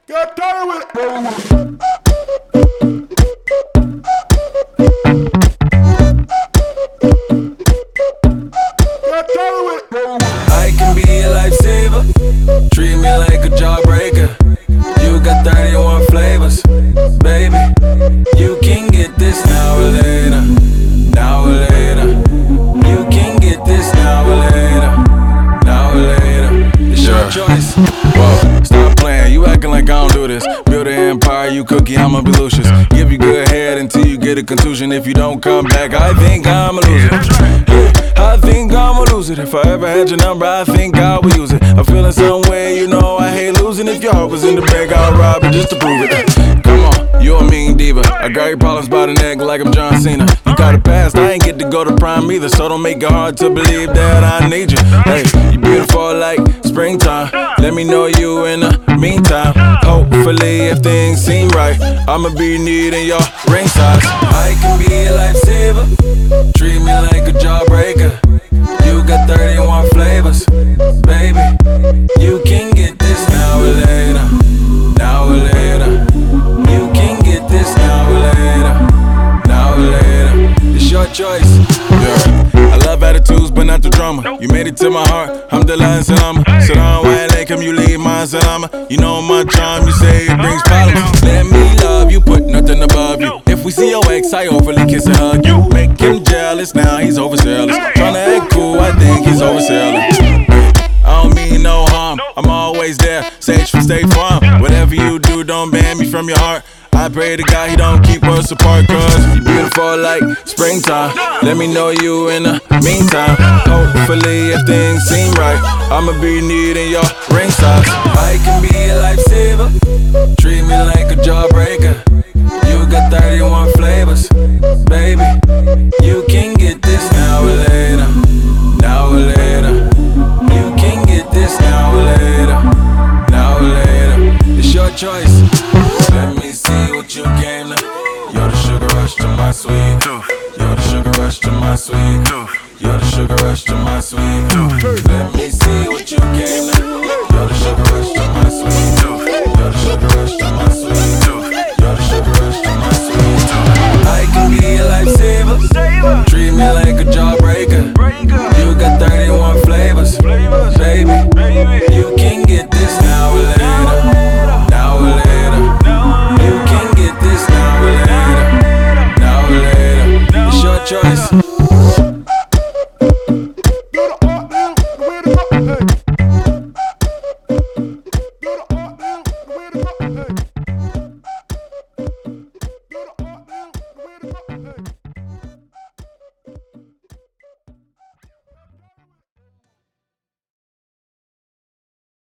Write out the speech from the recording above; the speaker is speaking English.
Get tired with it. I can be a lifesaver, treat me like a jawbreaker. You got 31 flavors, baby. You can get this now or later, now or later. You can get this now or later, now or later. It's your choice. Whoa, stop playing, you acting like I don't do this. Build an empire, you cookie, I'ma be Lucius. Give you good head until you get a contusion. If you don't come back, I think I'm a loser. I think I'm a loser. If I ever had your number, I think I would use it. I'm feeling some way, you know I hate losing. If your heart was in the bag, I'll rob it just to prove it. Come on, you a mean diva. I got your problems by the neck like I'm John Cena. You got a past, I ain't get to go to prime either. So don't make it hard to believe that I need you. Hey, you beautiful like springtime. Let me know you in the meantime. Hopefully if things seem right, I'ma be needing your ring size. I can be a lifesaver, treat me like a jawbreaker. You got 31 flavors, baby. You can get this now or later, now or later. You can get this now or later, now or later. It's your choice. Yeah, I love attitudes, but not the drama. You made it to my heart, Alhamdulillah and salama. Salam wa alaikum, you leave my salama. You know my charm, you say it brings problems. Let me love you, put nothing above you. If we see your ex, I overly kiss and hug you. Make him jealous, now he's overzealous. Tryna act cool, I think he's overselling. I don't mean no harm, I'm always there. Sage for State Farm. Whatever you do, don't ban me from your heart. I pray to God he don't keep us apart, cause you beautiful like springtime. Let me know you in the meantime. Hopefully if things seem right, I'ma be needing your ring size. I can be a lifesaver, treat me like a jawbreaker. You got 31 flavors, baby. You can get this now or later, now or later. You can get this now or later, now or later. It's your choice. Let me see what you came to. You're the sugar rush to my sweet. You're the sugar rush to my sweet. You're the sugar rush to my sweet. Let me